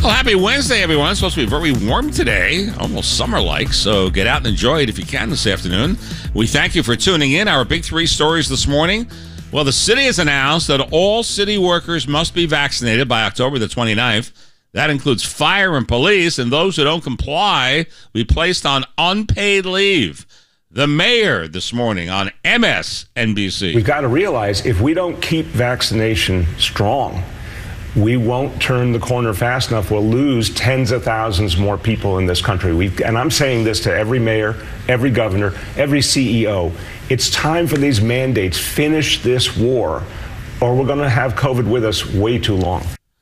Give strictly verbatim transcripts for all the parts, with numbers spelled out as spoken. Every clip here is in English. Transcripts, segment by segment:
Well, happy Wednesday, everyone. It's supposed to be very warm today, almost summer-like, so get out and enjoy it if you can this afternoon. We thank you for tuning in. Our big three stories this morning. Well, the city has announced that all city workers must be vaccinated by October the twenty-ninth. That includes fire and police, and those who don't comply will be placed on unpaid leave. The mayor this morning on M S N B C. We've got to realize if we don't keep vaccination strong, we won't turn the corner fast enough. We'll lose tens of thousands more people in this country. We've, and I'm saying this to every mayor, every governor, every C E O. It's time for these mandates. Finish this war, or we're going to have COVID with us way too long.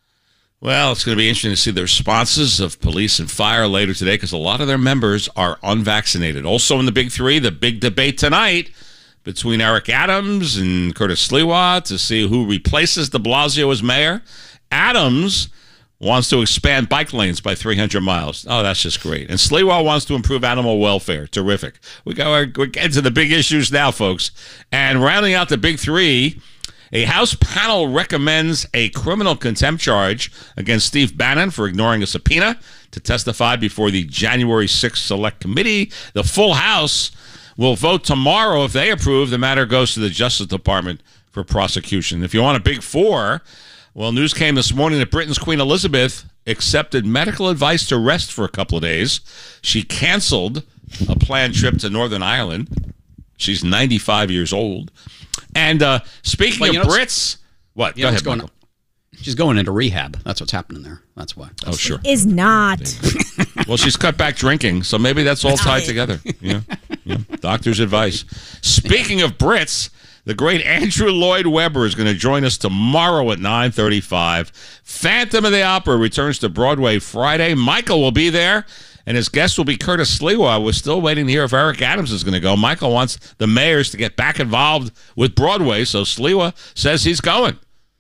Well, it's going to be interesting to see the responses of police and fire later today because a lot of their members are unvaccinated. Also in the big three, the big debate tonight between Eric Adams and Curtis Sliwa to see who replaces de Blasio as mayor. Adams wants to expand bike lanes by three hundred miles. Oh, that's just great. And Sliwa wants to improve animal welfare. Terrific. We go, we're getting to the big issues now, folks. And rounding out the big three, a House panel recommends a criminal contempt charge against Steve Bannon for ignoring a subpoena to testify before the January sixth Select Committee. The full House will vote tomorrow. If they approve, the matter goes to the Justice Department for prosecution. If you want a big four, well, news came this morning that Britain's Queen Elizabeth accepted medical advice to rest for a couple of days. She canceled a planned trip to Northern Ireland. She's ninety-five years old. And uh, speaking well, of Brits, what? Go ahead, Michael. She's going into rehab. That's what's happening there. That's why. That's oh, sure. Is not. Well, she's cut back drinking, so maybe that's all tied together. Yeah. Yeah. Doctor's advice. Speaking of Brits, the great Andrew Lloyd Webber is going to join us tomorrow at nine thirty-five. Phantom of the Opera returns to Broadway Friday. Michael will be there. And his guest will be Curtis Sliwa. We're still waiting to hear if Eric Adams is going to go. Michael wants the mayors to get back involved with Broadway, so Sliwa says he's going.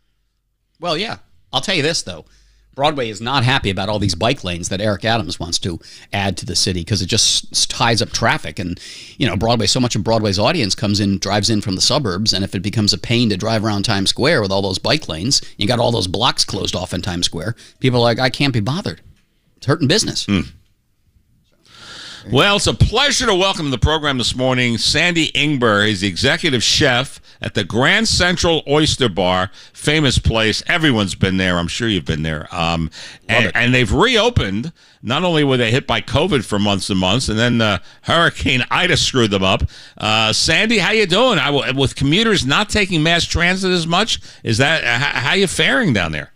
Well, yeah. I'll tell you this, though. Broadway is not happy about all these bike lanes that Eric Adams wants to add to the city because it just ties up traffic. And, you know, Broadway, so much of Broadway's audience comes in, drives in from the suburbs, and if it becomes a pain to drive around Times Square with all those bike lanes, you got all those blocks closed off in Times Square, people are like, I can't be bothered. It's hurting business. Mm. Well, it's a pleasure to welcome to the program this morning Sandy Ingber. He's the executive chef at the Grand Central Oyster Bar, famous place. Everyone's been there. I'm sure you've been there. Um, and, and they've reopened. Not only were they hit by COVID for months and months, and then uh, Hurricane Ida screwed them up. Uh, Sandy, how you doing? I, with commuters not taking mass transit as much, is that uh, how you faring down there?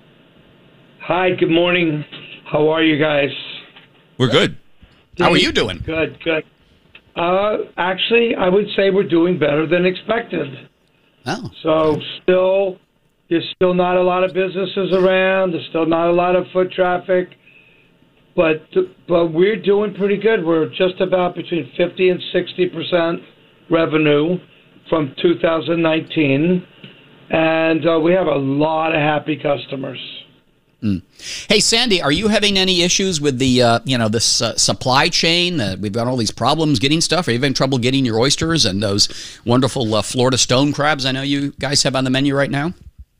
Hi, good morning. How are you guys? We're good. How are you doing? Good, good. Uh, actually, I would say we're doing better than expected. Oh. So still, there's still not a lot of businesses around. There's still not a lot of foot traffic. But but we're doing pretty good. We're just about between fifty and sixty percent revenue from two thousand nineteen. And uh, we have a lot of happy customers. Mm. Hey, Sandy, are you having any issues with the, uh, you know, this uh, supply chain? Uh, we've got all these problems getting stuff. Are you having trouble getting your oysters and those wonderful uh, Florida stone crabs I know you guys have on the menu right now?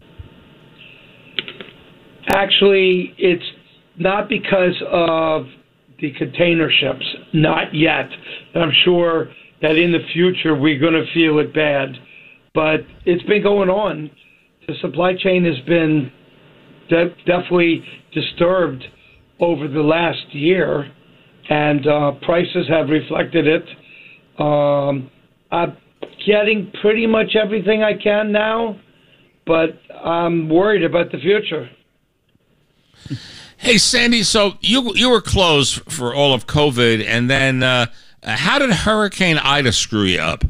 Actually, it's not because of the container ships. Not yet. I'm sure that in the future we're going to feel it bad. But it's been going on. The supply chain has been de- definitely disturbed over the last year, and uh, prices have reflected it. Um, I'm getting pretty much everything I can now, but I'm worried about the future. Hey, Sandy, so you you were closed for all of COVID, and then uh, how did Hurricane Ida screw you up?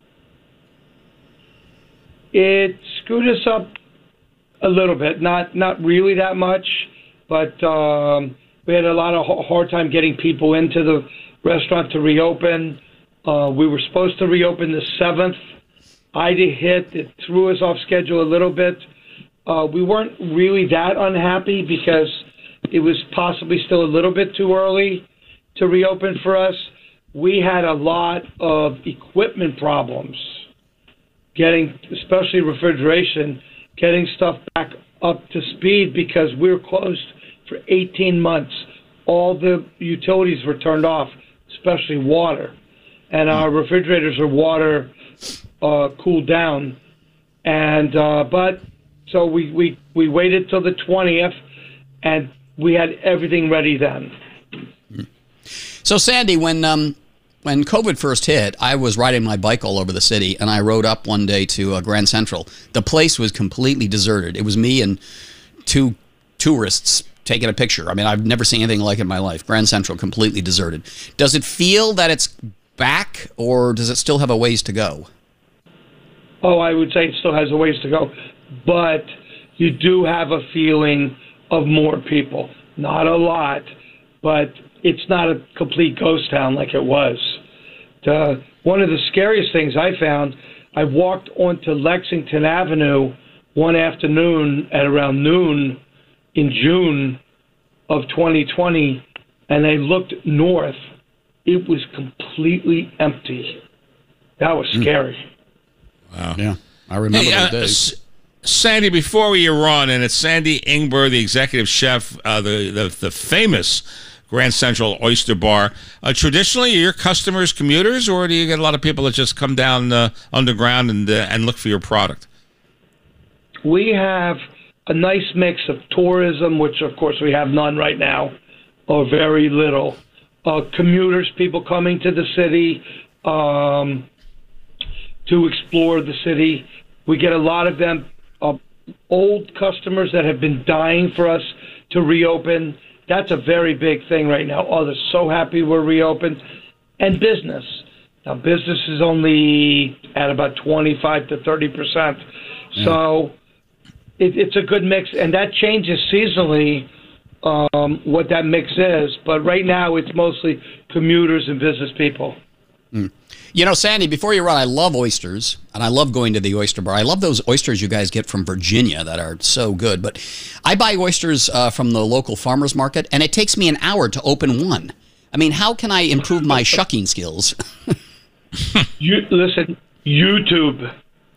It screwed us up a little bit, not not really that much, but um, we had a lot of hard time getting people into the restaurant to reopen. Uh, we were supposed to reopen the seventh. Ida hit. It threw us off schedule a little bit. Uh, we weren't really that unhappy because it was possibly still a little bit too early to reopen for us. We had a lot of equipment problems, getting, especially refrigeration, getting stuff back up to speed because we were closed for eighteen months, all the utilities were turned off, especially water. And our refrigerators are water uh, cooled down. And uh, but so we, we, we waited till the twentieth, and we had everything ready then. So, Sandy, when um, when COVID first hit, I was riding my bike all over the city, and I rode up one day to uh, Grand Central. The place was completely deserted. It was me and two tourists taking a picture. I mean, I've never seen anything like it in my life. Grand Central completely deserted. Does it feel that it's back, or does it still have a ways to go? Oh, I would say it still has a ways to go, but you do have a feeling of more people. Not a lot, but it's not a complete ghost town like it was. The, one of the scariest things I found, I walked onto Lexington Avenue one afternoon at around noon in June of twenty twenty, and I looked north. It was completely empty. That was scary. Wow. Yeah, I remember Hey, those uh, days. S- Sandy, before we run, and it's Sandy Ingber, the executive chef, uh, the, the the famous Grand Central Oyster Bar. Uh, traditionally, are your customers commuters, or do you get a lot of people that just come down uh, underground and uh, and look for your product? We have a nice mix of tourism, which of course we have none right now, or very little. Uh, commuters, people coming to the city um, to explore the city. We get a lot of them, uh, old customers that have been dying for us to reopen. That's a very big thing right now. Oh, they're so happy we're reopened. And business. Now, business is only at about twenty-five to thirty percent. Yeah. So it, it's a good mix, and that changes seasonally um, what that mix is. But right now, it's mostly commuters and business people. Mm. You know, Sandy, before you run, I love oysters, and I love going to the oyster bar. I love those oysters you guys get from Virginia that are so good. But I buy oysters uh, from the local farmer's market, and it takes me an hour to open one. I mean, how can I improve my shucking skills? you listen, YouTube.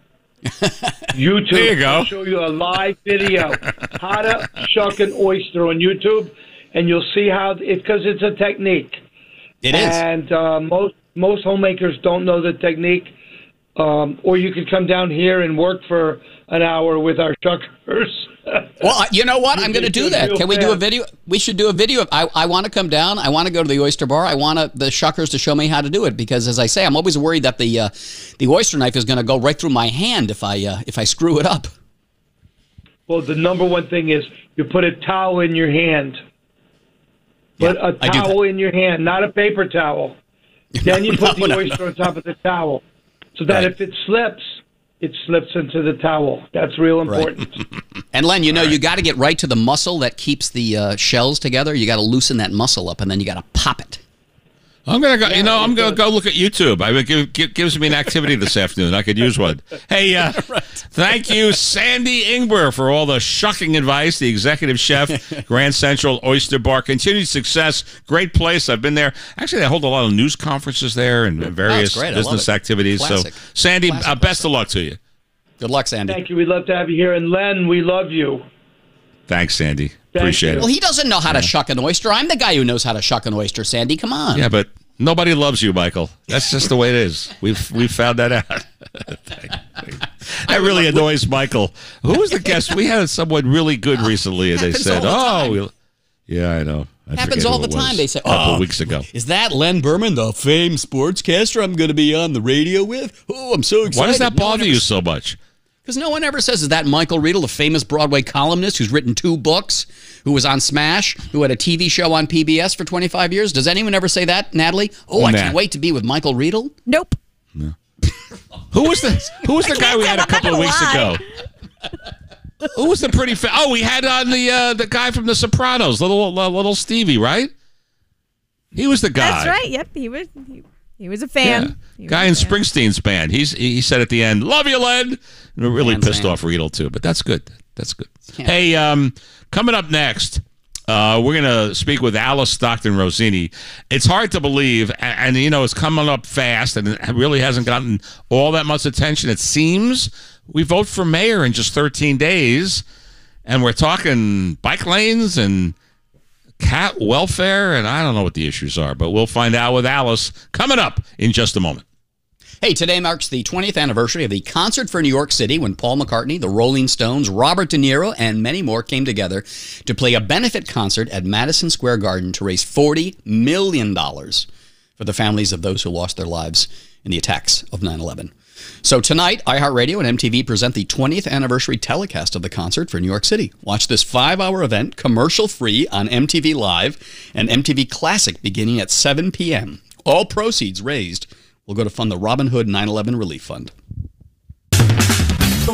YouTube. There you go. I'll show you a live video how to shuck an oyster on YouTube, and you'll see how it because it's a technique. It is, and uh, most most homemakers don't know the technique. Um, or you could come down here and work for an hour with our shuckers. Well, you know what? I'm going to do that. Can we do a video? We should do a video. I, I want to come down. I want to go to the oyster bar. I want to, the shuckers to show me how to do it because, as I say, I'm always worried that the uh, the oyster knife is going to go right through my hand if I uh, if I screw it up. Well, the number one thing is you put a towel in your hand. Put Yeah, a towel in your hand, not a paper towel. Then you put No, the no, oyster on top of the towel. So that Right. if it slips, it slips into the towel. That's real important. Right. And Len, you know, you got to get right to the muscle that keeps the uh, shells together. You got to loosen that muscle up, and then you got to pop it. I'm gonna go. Yeah, you know, I'm it gonna does. go look at YouTube. I mean, give, give, gives me an activity this afternoon. I could use one. Hey, uh, thank you, Sandy Ingber, for all the shucking advice. The executive chef, Grand Central Oyster Bar. Continued success. Great place. I've been there. Actually, they hold a lot of news conferences there and various great. I love business it. activities. Classic. So, Sandy, Classic uh, place. best of luck to you. Good luck, Sandy. Thank you. We'd love to have you here. And Len, we love you. Thanks, Sandy. Thank Appreciate you. it. Well, he doesn't know how to shuck an oyster. I'm the guy who knows how to shuck an oyster, Sandy. Come on. Yeah, but nobody loves you, Michael. That's just the way it is. We've we've found that out. That really annoys Michael. Who was the guest? We had someone really good recently, and they Happens said, all the "Oh, time. we'll, yeah, I know." I Happens forget all who the it was. time. They say, a couple "Oh, weeks ago." Is that Len Berman, the famed sportscaster I'm going to be on the radio with? Oh, I'm so excited. Why does that No one bother ever- you so much? Because no one ever says, is that Michael Riedel, the famous Broadway columnist who's written two books, who was on Smash, who had a T V show on P B S for twenty-five years? Does anyone ever say that, Natalie? Oh, I Nah. can't wait to be with Michael Riedel. Nope. Who was the Who was the guy we had a I'm not couple of gonna weeks lie. ago? Who was the pretty? Fa- oh, we had on the uh, the guy from The Sopranos, little uh, little Stevie, right? He was the guy. That's right. Yep. He was. He, he was a fan. Yeah. He was Guy a in fan. Springsteen's band. He's he said at the end, "Love you, Len." And it really Man's pissed man. off Riedel too, but that's good. That's good. Yeah. Hey, um, coming up next, uh, we're gonna speak with Alice Stockton Rossini. It's hard to believe, and, and you know, it's coming up fast, and it really hasn't gotten all that much attention. It seems we vote for mayor in just thirteen days, and we're talking bike lanes and cat welfare, and I don't know what the issues are, but we'll find out with Alice coming up in just a moment. Hey, today marks the twentieth anniversary of the Concert for New York City when Paul McCartney, the Rolling Stones, Robert De Niro, and many more came together to play a benefit concert at Madison Square Garden to raise forty million dollars for the families of those who lost their lives in the attacks of nine eleven. So tonight, iHeartRadio and M T V present the twentieth anniversary telecast of the Concert for New York City. Watch this five-hour event commercial-free on M T V Live and M T V Classic beginning at seven p.m. All proceeds raised will go to fund the Robin Hood nine eleven Relief Fund. All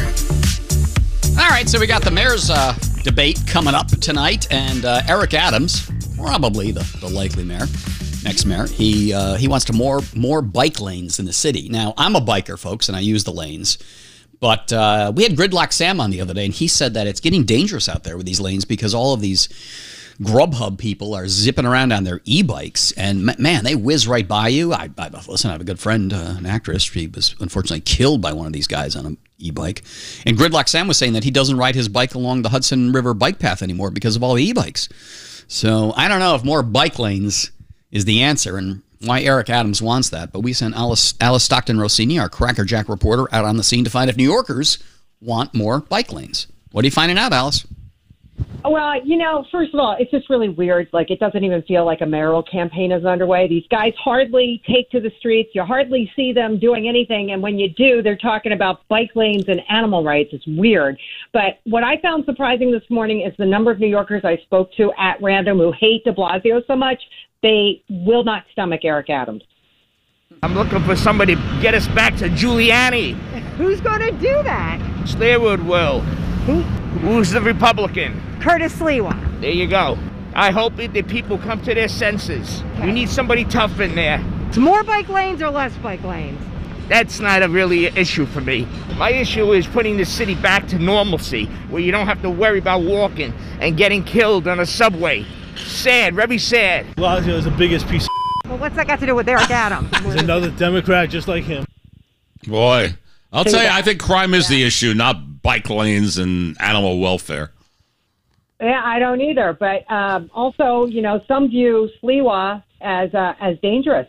right, so we got the mayor's uh, debate coming up tonight, and uh, Eric Adams, probably the, the likely mayor, next mayor, he uh, he wants to more more bike lanes in the city. Now, I'm a biker, folks, and I use the lanes, but uh, we had Gridlock Sam on the other day, and he said that it's getting dangerous out there with these lanes because all of these Grubhub people are zipping around on their e-bikes, and man, they whiz right by you. I, I listen, I have a good friend, uh, an actress. She was unfortunately killed by one of these guys on an e-bike. And Gridlock Sam was saying that he doesn't ride his bike along the Hudson River bike path anymore because of all the e-bikes. So I don't know if more bike lanes is the answer and why Eric Adams wants that. But we sent Alice, Alice Stockton Rossini, our Cracker Jack reporter, out on the scene to find if New Yorkers want more bike lanes. What are you finding out, Alice? Well, you know, first of all, it's just really weird. Like, it doesn't even feel like a mayoral campaign is underway. These guys hardly take to the streets. You hardly see them doing anything. And when you do, they're talking about bike lanes and animal rights. It's weird. But what I found surprising this morning is the number of New Yorkers I spoke to at random who hate de Blasio so much, they will not stomach Eric Adams. I'm looking for somebody to get us back to Giuliani. Who's going to do that? Slairwood will. Who? Who's the Republican? Curtis Sliwa. There you go. I hope that the people come to their senses. We need somebody tough in there. It's more bike lanes or less bike lanes? That's not a really issue for me. My issue is putting the city back to normalcy, where you don't have to worry about walking and getting killed on a subway. Sad, very sad. Blasio is the biggest piece of Well, what's that got to do with Eric Adams? He's another Democrat just like him. Boy, I'll tell you, I think crime is the issue, not bike lanes and animal welfare. Yeah, I don't either. But um, also, you know, some view Sliwa as uh, as dangerous.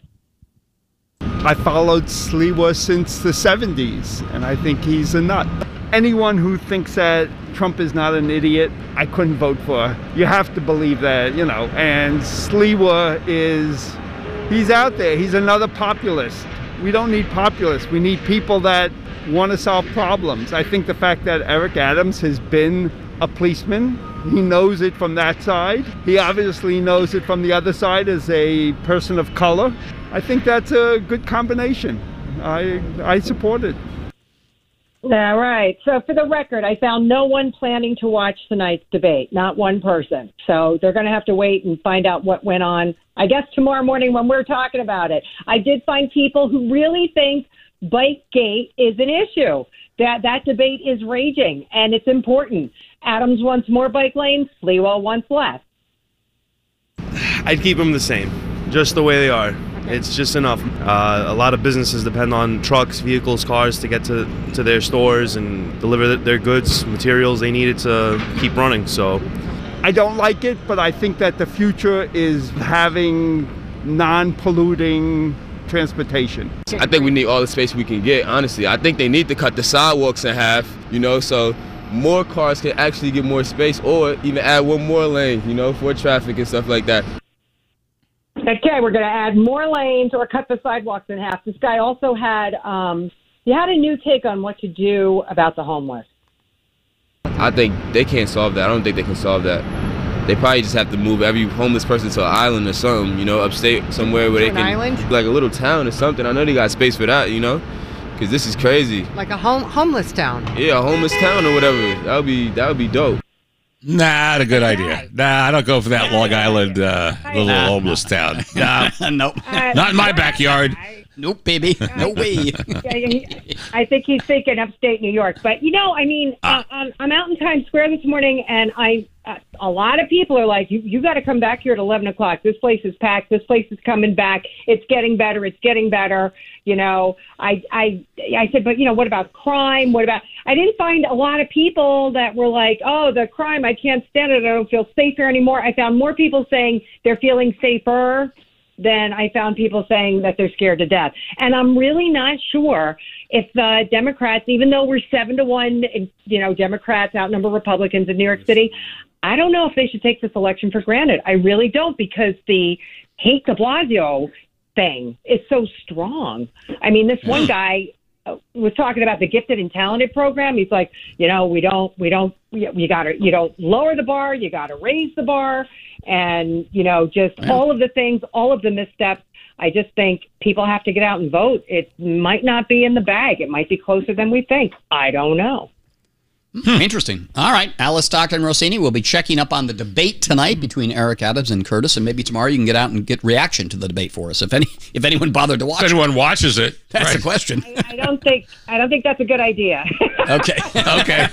I followed Sliwa since the seventies, and I think he's a nut. Anyone who thinks that Trump is not an idiot, I couldn't vote for. You have to believe that, you know. And Sliwa is, he's out there. He's another populist. We don't need populists. We need people that want to solve problems. I think the fact that Eric Adams has been a policeman, he knows it from that side. He obviously knows it from the other side as a person of color. I think that's a good combination. I I support it. Yeah, right. So for the record, I found no one planning to watch tonight's debate, not one person. So they're going to have to wait and find out what went on, I guess, tomorrow morning when we're talking about it. I did find people who really think Bikegate is an issue, that that debate is raging, and it's important. Adams wants more bike lanes, Sliwa wants less. I'd keep them the same, just the way they are. It's just enough. Uh, a lot of businesses depend on trucks, vehicles, cars to get to, to their stores and deliver their goods, materials they needed to keep running. So, I don't like it, but I think that the future is having non-polluting transportation. I think we need all the space we can get, honestly. I think they need to cut the sidewalks in half, you know, so more cars can actually get more space, or even add one more lane, you know, for traffic and stuff like that. Okay, we're going to add more lanes or cut the sidewalks in half. This guy also had, um, he had a new take on what to do about the homeless. I think they can't solve that. I don't think they can solve that. They probably just have to move every homeless person to an island or something, you know, upstate somewhere where they can, island? like a little town or something. I know they got space for that, you know, because this is crazy. Like a home homeless town. Yeah, a homeless town or whatever. That would be that would be dope. Nah, not a good idea. Nah, I don't go for that Long Island uh, little Nah, homeless town. Nah, nope. not in my backyard. Nope, baby. No way. I think he's thinking upstate New York. But, you know, I mean, uh, I'm, I'm out in Times Square this morning, and I uh, a lot of people are like, you, you got to come back here at eleven o'clock. This place is packed. This place is coming back. It's getting better. It's getting better. You know, I, I, I said, but, you know, what about crime? What about, I didn't find a lot of people that were like, oh, the crime, I can't stand it. I don't feel safe here anymore. I found more people saying they're feeling safer than I found people saying that they're scared to death. And I'm really not sure if the Democrats, even though we're seven to one, you know, Democrats outnumber Republicans in New York City, I don't know if they should take this election for granted. I really don't, because the hate de Blasio thing is so strong. I mean, this one guy was talking about the gifted and talented program. He's like, you know, we don't, we don't, you got to, you don't lower the bar, you got to raise the bar, and, you know, just yeah. all of the things, all of the missteps. I just think people have to get out and vote. It might not be in the bag. It might be closer than we think. I don't know. Hmm. Interesting. All right. Alice Stockton Rossini will be checking up on the debate tonight between Eric Adams and Curtis, and maybe tomorrow you can get out and get reaction to the debate for us, if any, if anyone bothered to watch. If anyone watches it, that's right. the question. I, I don't think I don't think that's a good idea. Okay. Okay.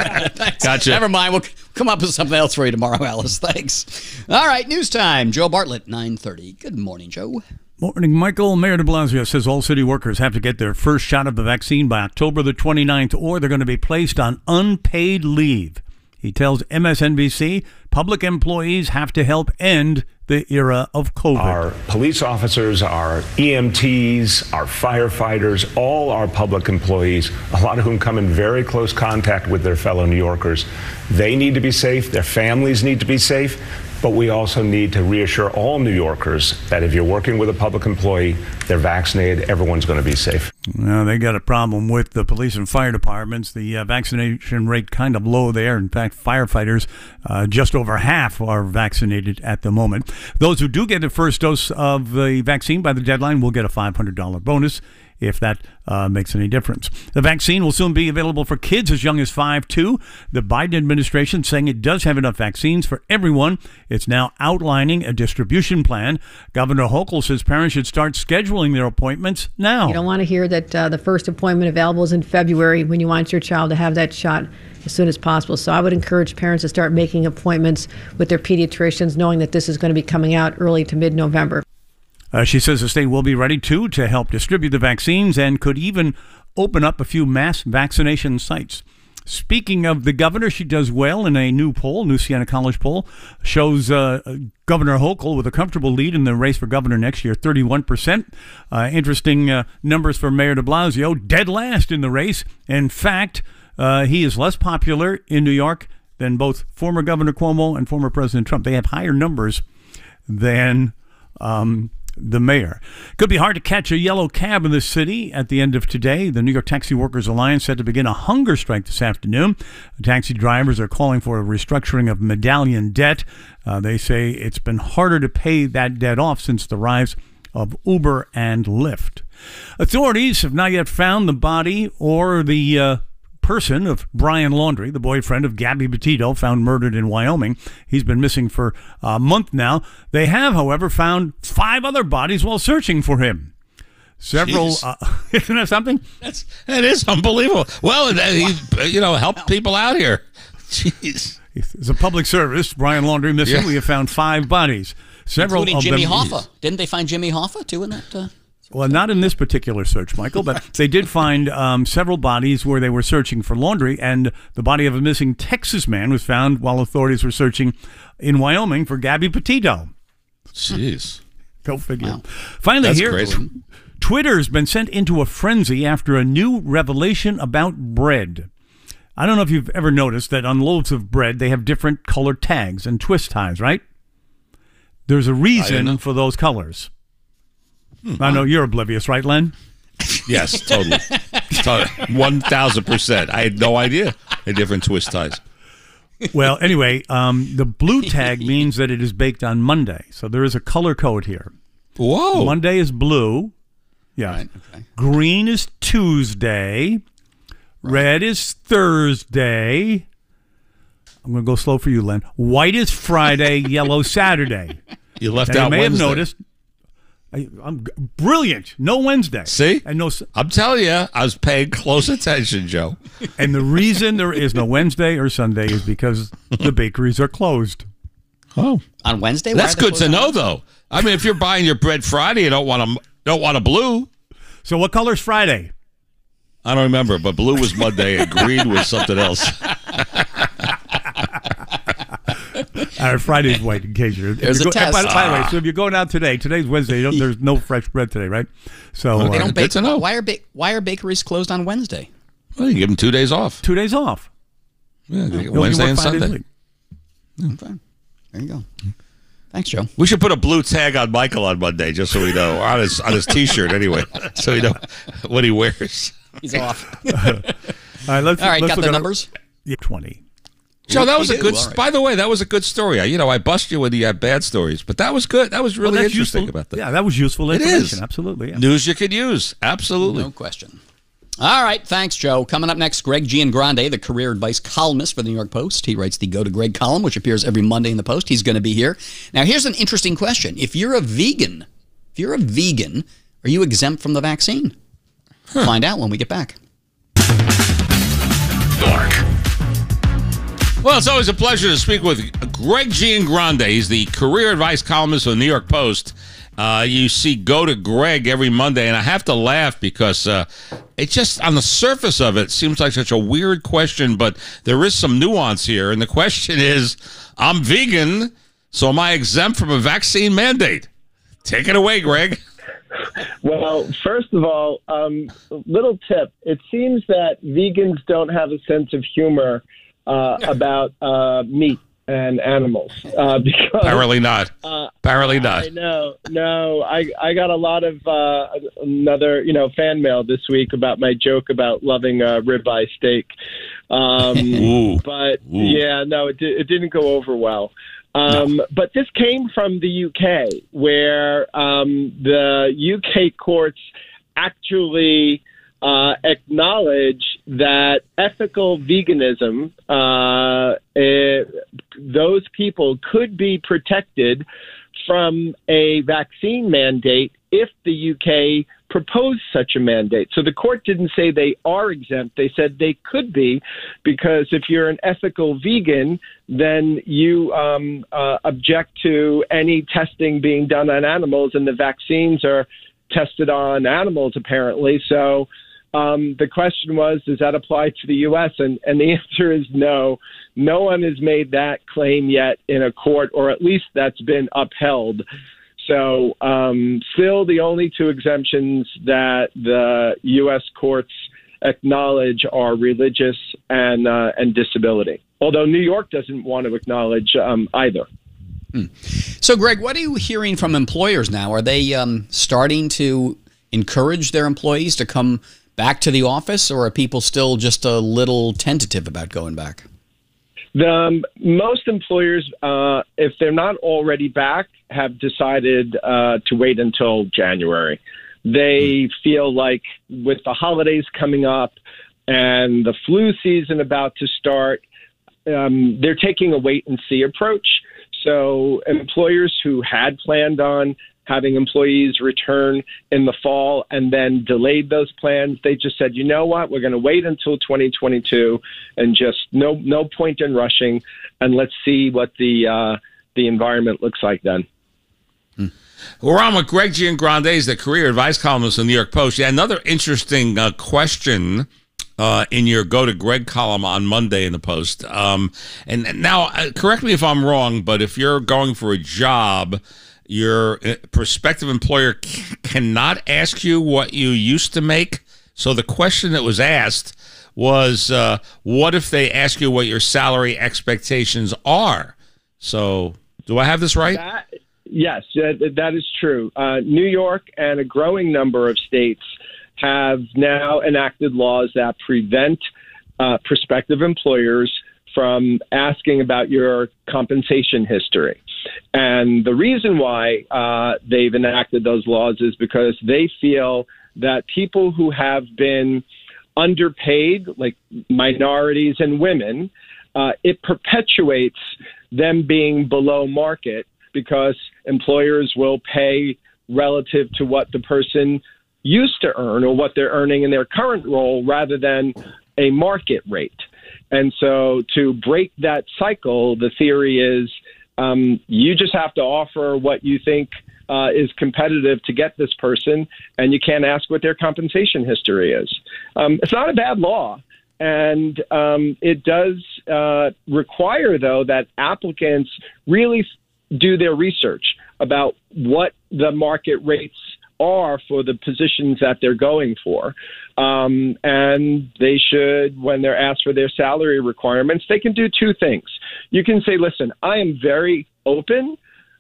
Gotcha. Never mind. We'll come up with something else for you tomorrow, Alice. Thanks. All right. News time. Joe Bartlett, nine thirty. Good morning, Joe. Morning, Michael. Mayor de Blasio says all city workers have to get their first shot of the vaccine by October the twenty-ninth, or they're going to be placed on unpaid leave. He tells M S N B C public employees have to help end the era of COVID. Our police officers, our E M Ts, our firefighters, all our public employees, a lot of whom come in very close contact with their fellow New Yorkers. They need to be safe. Their families need to be safe. But we also need to reassure all New Yorkers that if you're working with a public employee, they're vaccinated, everyone's going to be safe. Well, they got a problem with the police and fire departments. The uh, vaccination rate kind of low there. In fact, firefighters, uh, just over half are vaccinated at the moment. Those who do get the first dose of the vaccine by the deadline will get a five hundred dollars bonus, if that uh, makes any difference. The vaccine will soon be available for kids as young as five, too. The Biden administration saying it does have enough vaccines for everyone. It's now outlining a distribution plan. Governor Hochul says parents should start scheduling their appointments now. You don't want to hear that uh, the first appointment available is in February when you want your child to have that shot as soon as possible. So I would encourage parents to start making appointments with their pediatricians, knowing that this is going to be coming out early to mid-November. Uh, she says the state will be ready, too, to help distribute the vaccines and could even open up a few mass vaccination sites. Speaking of the governor, she does well in a new poll. New Siena College poll shows uh, Governor Hochul with a comfortable lead in the race for governor next year, thirty-one percent. Uh, interesting uh, numbers for Mayor de Blasio, dead last in the race. In fact, uh, he is less popular in New York than both former Governor Cuomo and former President Trump. They have higher numbers than Um, the mayor. Could be hard to catch a yellow cab in the city at the end of today. The New York Taxi Workers Alliance set to begin a hunger strike this afternoon. Taxi drivers are calling for a restructuring of medallion debt. Uh, they say it's been harder to pay that debt off since the rise of Uber and Lyft. Authorities have not yet found the body or the uh, person of Brian Laundrie, the boyfriend of Gabby Petito, found murdered in Wyoming. He's been missing for a month now. They have, however, found five other bodies while searching for him. Several, uh, isn't that something? That's, that is unbelievable. Well, he, you know, help people out here. Jeez. It's a public service. Brian Laundrie missing. Yeah. We have found five bodies. Several Including of Jimmy them, Hoffa. Didn't they find Jimmy Hoffa, too, in that? Uh... Well, not in this particular search, Michael, but they did find um, several bodies where they were searching for Laundrie, and the body of a missing Texas man was found while authorities were searching in Wyoming for Gabby Petito. Jeez. Go figure. Wow. Finally, That's here, crazy. Twitter's been sent into a frenzy after a new revelation about bread. I don't know if you've ever noticed that on loaves of bread, they have different color tags and twist ties, right? There's a reason for those colors. Hmm. I know you're oblivious, right, Len? Yes, totally. one thousand percent. I had no idea the different twist ties. Well, anyway, um, the blue tag means that it is baked on Monday. So there is a color code here. Whoa. Monday is blue. Yeah. Right, okay. Green is Tuesday. Right. Red is Thursday. I'm going to go slow for you, Len. White is Friday. Yellow Saturday. You left now, out you may Wednesday. have noticed. I, I'm g- brilliant. No Wednesday. See? And no. s- I'm telling you, I was paying close attention, Joe. And the reason there is no Wednesday or Sunday is because the bakeries are closed. Oh, On Wednesday? Why that's are they good to closed know, on- though. I mean, if you're buying your bread Friday, you don't want a don't want a blue. So what color's Friday? I don't remember, but blue was Monday and green was something else. All right, Friday's white, in case you're. if There's you're a go- and By, test. by the way, so if you're going out today, today's Wednesday. You don't, there's no fresh bread today, right? So They uh, don't bake. to know. Why are ba- Why are bakeries closed on Wednesday? Well, you give them two days off. two days off. Yeah, you get You only Wednesday work and five days a Sunday. week. Fine. There you go. Thanks, Joe. We should put a blue tag on Michael on Monday, just so we know, or on his on his T-shirt anyway, so we know what he wears. He's off. All right, let's. All right, let's got look the at numbers? Yeah, twenty. Joe, that You was a do? good. All right. By the way, that was a good story. I, you know, I bust you when you had bad stories, but that was good. That was really Well, that's interesting useful. about that. Yeah, that was useful It information. is. Absolutely. Yeah. News you could use. Absolutely. No question. All right, thanks, Joe. Coming up next, Greg Giangrande, the career advice columnist for the New York Post. He writes the Go to Greg column, which appears every Monday in the Post. He's going to be here. Now, here's an interesting question. If you're a vegan, if you're a vegan, are you exempt from the vaccine? Find out when we get back. Well, it's always a pleasure to speak with Greg Giangrande. He's the career advice columnist for the New York Post. Uh, you see Go to Greg every Monday, and I have to laugh because uh, it just, on the surface of it, seems like such a weird question, but there is some nuance here. And the question is, I'm vegan, so am I exempt from a vaccine mandate? Take it away, Greg. Well, first of all, um, little tip. It seems that vegans don't have a sense of humor uh, about uh, meat and animals. Uh, because, Apparently not. Uh, Apparently not. I know. No, I, I got a lot of uh, another, you know, fan mail this week about my joke about loving uh, ribeye steak. Um, Ooh. But, Ooh. yeah, no, it, di- it didn't go over well. Um, no. But this came from the U K, where um, the U K courts actually uh, acknowledge that ethical veganism, uh, it, those people could be protected from a vaccine mandate if the U K proposed such a mandate. So the court didn't say they are exempt. They said they could be, because if you're an ethical vegan, then you um, uh, object to any testing being done on animals, and the vaccines are tested on animals, apparently. So um, the question was, does that apply to the U S? And, and the answer is no. No one has made that claim yet in a court, or at least that's been upheld. So um, still the only two exemptions that the U S courts acknowledge are religious and uh, and disability, although New York doesn't want to acknowledge um, either. Hmm. So, Greg, what are you hearing from employers now? Are they um, starting to encourage their employees to come back to the office, or are people still just a little tentative about going back? The um, most employers, uh, if they're not already back, have decided uh, to wait until January. They feel like with the holidays coming up and the flu season about to start, um, they're taking a wait-and-see approach. So employers who had planned on having employees return in the fall and then delayed those plans, they just said, you know what, we're going to wait until twenty twenty-two and just no no point in rushing, and let's see what the uh, the environment looks like then. We're on with Greg Giangrande, he's the career advice columnist in the New York Post. Yeah, another interesting uh, question uh, in your Go to Greg column on Monday in the Post. Um, and, and now, uh, correct me if I'm wrong, but if you're going for a job, your prospective employer c- cannot ask you what you used to make. So the question that was asked was, uh, what if they ask you what your salary expectations are? So do I have this right? That, yes, that, that is true. Uh, New York and a growing number of states have now enacted laws that prevent uh, prospective employers from asking about your compensation history. And the reason why uh, they've enacted those laws is because they feel that people who have been underpaid, like minorities and women, uh, it perpetuates them being below market, because employers will pay relative to what the person used to earn or what they're earning in their current role rather than a market rate. And so to break that cycle, the theory is um, you just have to offer what you think uh, is competitive to get this person, and you can't ask what their compensation history is. Um, it's not a bad law. And um, it does uh, require, though, that applicants really do their research about what the market rates are for the positions that they're going for. Um, and they should, when they're asked for their salary requirements, they can do two things. You can say, listen, I am very open.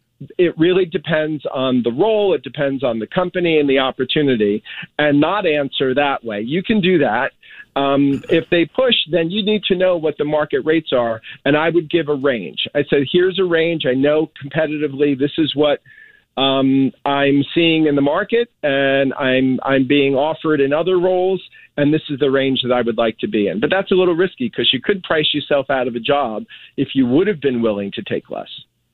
It really depends on the role. It depends on the company and the opportunity, and not answer that way. You can do that. Um, if they push, then you need to know what the market rates are, and I would give a range. I said, here's a range. I know competitively this is what um, I'm seeing in the market, and I'm I'm being offered in other roles, and this is the range that I would like to be in. But that's a little risky because you could price yourself out of a job if you would have been willing to take less.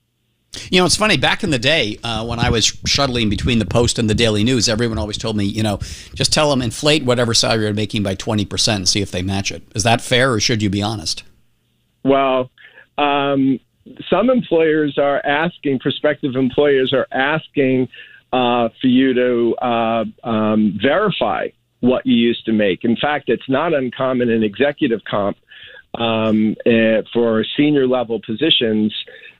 You know, it's funny. Back in the day, uh, when I was shuttling between the Post and the Daily News, everyone always told me, you know, just tell them inflate whatever salary you're making by twenty percent and see if they match it. Is that fair, or should you be honest? Well, um, some employers are asking, prospective employers are asking uh, for you to uh, um, verify what you used to make. In fact, it's not uncommon in executive comp um, uh, for senior level positions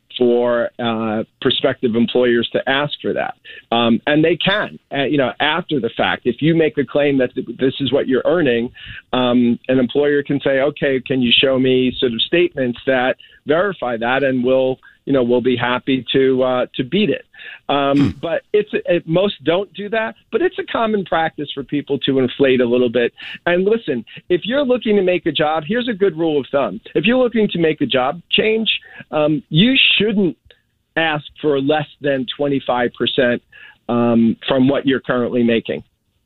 for uh, prospective employers to ask for that. Um, and they can, uh, you know, after the fact. If you make a claim that th- this is what you're earning, um, an employer can say, okay, can you show me sort of statements that verify that, and we'll, you know, we'll be happy to uh, to beat it. Um, hmm. But it's it, most don't do that, but it's a common practice for people to inflate a little bit. And listen, if you're looking to make a job, here's a good rule of thumb. If you're looking to make a job change, um, you shouldn't ask for less than twenty-five percent um, from what you're currently making.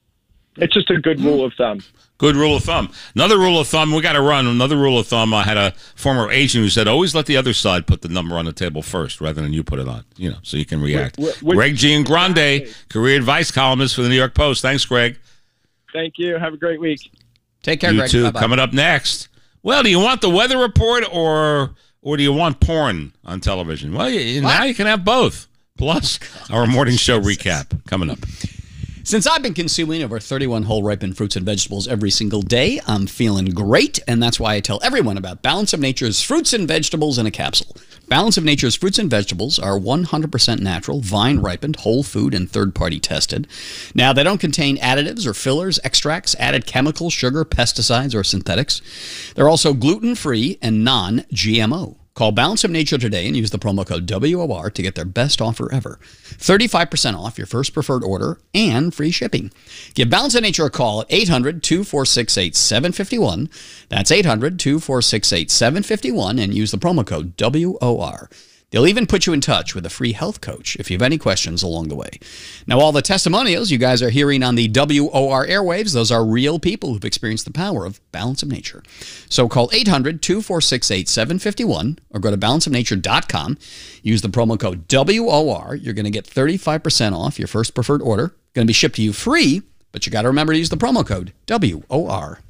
It's just a good rule of thumb. Good rule of thumb. Another rule of thumb, we got to run. Another rule of thumb, I had a former agent who said, always let the other side put the number on the table first rather than you put it on, you know, so you can react. Which, which, Greg Giangrande, career advice columnist for the New York Post. Thanks, Greg. Thank you. Have a great week. Take care, you Greg. too. Bye-bye. Coming up next. Well, do you want the weather report or or do you want porn on television? Well, you, now you can have both. Plus, our morning show recap coming up. Since I've been consuming over thirty-one whole ripened fruits and vegetables every single day, I'm feeling great, and that's why I tell everyone about Balance of Nature's fruits and vegetables in a capsule. Balance of Nature's fruits and vegetables are one hundred percent natural, vine-ripened, whole food, and third-party tested. Now, they don't contain additives or fillers, extracts, added chemicals, sugar, pesticides, or synthetics. They're also gluten-free and non G M O. Call Balance of Nature today and use the promo code W O R to get their best offer ever. thirty-five percent off your first preferred order and free shipping. Give Balance of Nature a call at eight hundred, two four six, eight seven five one. That's eight hundred, two four six, eight seven five one and use the promo code W O R. They'll even put you in touch with a free health coach if you have any questions along the way. Now, all the testimonials you guys are hearing on the W O R airwaves, those are real people who've experienced the power of Balance of Nature. So call eight hundred, two four six, eight seven five one or go to balance of nature dot com. Use the promo code W O R. You're going to get thirty-five percent off your first preferred order. Going to be shipped to you free, but you got to remember to use the promo code W O R.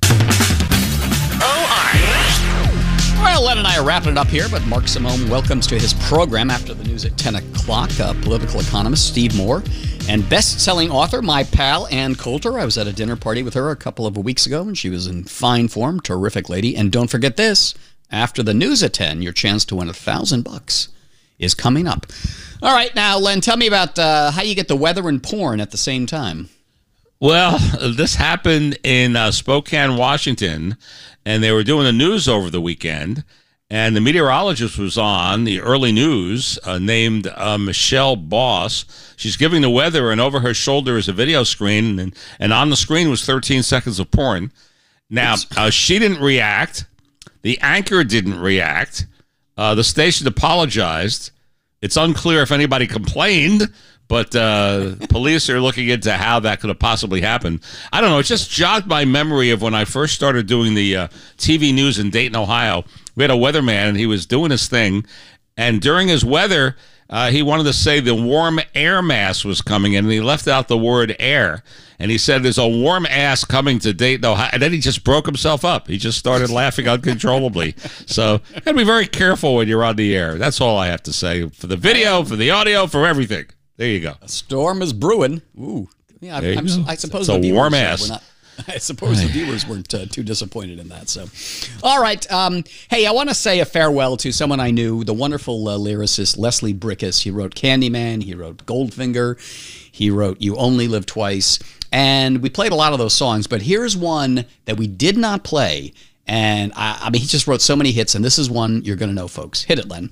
Well, Len and I are wrapping it up here, but Mark Simone welcomes to his program after the news at ten o'clock, uh, political economist Steve Moore and best-selling author, my pal, Ann Coulter. I was at a dinner party with her a couple of weeks ago, and she was in fine form, terrific lady. And don't forget this, after the news at ten, your chance to win a thousand bucks is coming up. All right, now, Len, tell me about uh, how you get the weather and porn at the same time. Well, this happened in uh, Spokane, Washington, and they were doing the news over the weekend, and the meteorologist was on the early news uh, named uh, Michelle Boss. She's giving the weather, and over her shoulder is a video screen, and, and on the screen was thirteen seconds of porn. Now, uh, she didn't react. The anchor didn't react. Uh, the station apologized. It's unclear if anybody complained, but uh, police are looking into how that could have possibly happened. I don't know. It just jogged my memory of when I first started doing the uh, T V news in Dayton, Ohio. We had a weatherman, and he was doing his thing. And during his weather, Uh, he wanted to say the warm air mass was coming in, and he left out the word air. And he said there's a warm ass coming to Dayton, Ohio. And then he just broke himself up. He just started laughing uncontrollably. So you got to be very careful when you're on the air. That's all I have to say for the video, for the audio, for everything. There you go. A storm is brewing. Ooh. Yeah, I, I'm, I suppose it's the a viewers, warm uh, ass. were not, I suppose the viewers weren't uh, too disappointed in that. So, all right. Um, hey, I want to say a farewell to someone I knew, the wonderful uh, lyricist Leslie Bricusse. He wrote Candyman. He wrote Goldfinger. He wrote You Only Live Twice. And we played a lot of those songs, but here's one that we did not play. And I, I mean, he just wrote so many hits, and this is one you're going to know, folks. Hit it, Len.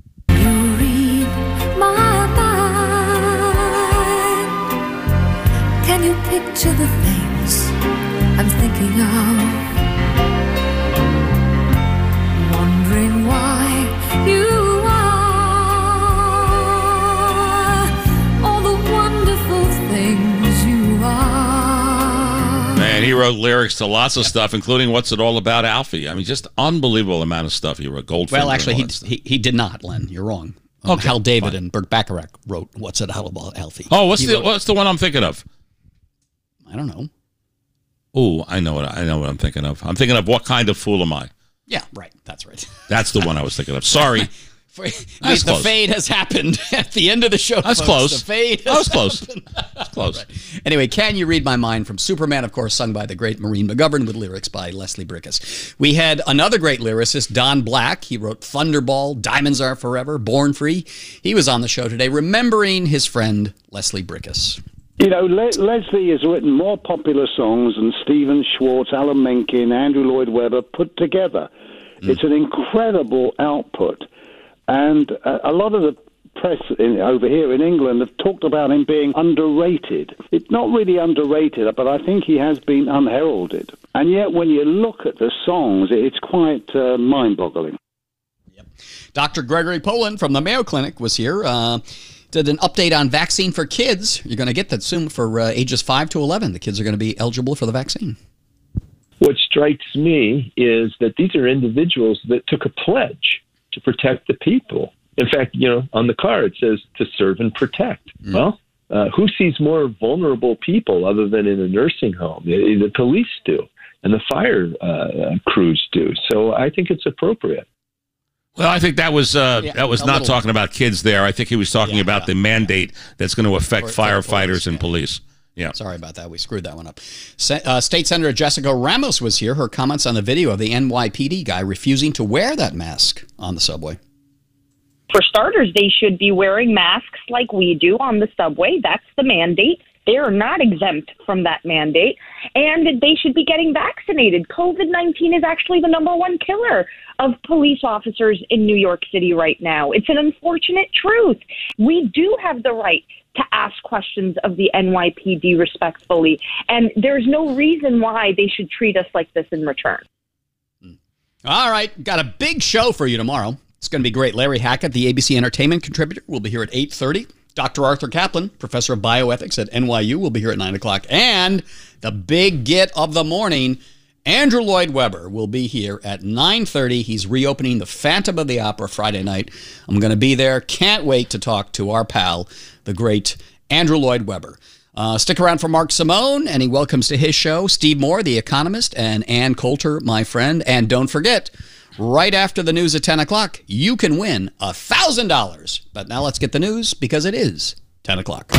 Can you picture the things I'm thinking of? Wondering why you are all the wonderful things you are. Man, he wrote lyrics to lots of stuff, including What's It All About, Alfie. I mean, just unbelievable amount of stuff he wrote. Goldfinger. Well, actually, he, he he did not, Len. You're wrong. Um, Okay, Hal David fine. and Burt Bacharach wrote What's It All About, Alfie. Oh, what's He the wrote- what's the one I'm thinking of? I don't know. Oh, I know what I know what I'm thinking of. I'm thinking of What Kind of Fool Am I? Yeah, right. That's right. That's the one I was thinking of. Sorry. For, That's the close. fade has happened at the end of the show. That's folks. close. The fade I was has close. happened. That's close. Anyway, Can You Read My Mind from Superman, of course, sung by the great Maureen McGovern with lyrics by Leslie Bricusse. We had another great lyricist, Don Black. He wrote Thunderball, Diamonds Are Forever, Born Free. He was on the show today remembering his friend Leslie Bricusse. You know, Le- Leslie has written more popular songs than Stephen Schwartz, Alan Menken, Andrew Lloyd Webber put together. Mm. It's an incredible output. And uh, a lot of the press in, over here in England have talked about him being underrated. It's not really underrated, but I think he has been unheralded. And yet, when you look at the songs, it's quite uh, mind-boggling. Doctor Gregory Poland from the Mayo Clinic was here. Uh, did an update on vaccine for kids. You're going to get that soon for uh, ages five to eleven. The kids are going to be eligible for the vaccine. What strikes me is that these are individuals that took a pledge to protect the people. In fact, you know, on the car it says to serve and protect. Mm. Well, uh, who sees more vulnerable people other than in a nursing home? The, the police do, and the fire uh, crews do. So I think it's appropriate. Well, I think that was uh, Yeah, that was a not little- talking about kids there. I think he was talking Yeah, about yeah, the mandate that's going to affect For- for the firefighters police, and yeah. police. Yeah. Sorry about that. We screwed that one up. Se- uh, State Senator Jessica Ramos was here. Her comments on the video of the N Y P D guy refusing to wear that mask on the subway. For starters, they should be wearing masks like we do on the subway. That's the mandate. They are not exempt from that mandate. And they should be getting vaccinated. COVID nineteen is actually the number one killer of police officers in New York City right now. It's an unfortunate truth. We do have the right to ask questions of the N Y P D respectfully. And there's no reason why they should treat us like this in return. All right. Got a big show for you tomorrow. It's going to be great. Larry Hackett, the A B C Entertainment contributor, will be here at eight thirty. Doctor Arthur Kaplan, professor of bioethics at N Y U, will be here at nine o'clock. And the big get of the morning, Andrew Lloyd Webber will be here at nine thirty. He's reopening the Phantom of the Opera Friday night. I'm going to be there. Can't wait to talk to our pal, the great Andrew Lloyd Webber. Uh, stick around for Mark Simone, and he welcomes to his show Steve Moore, the economist, and Ann Coulter, my friend. And don't forget, right after the news at ten o'clock, you can win one thousand dollars. But now let's get the news because it is ten o'clock.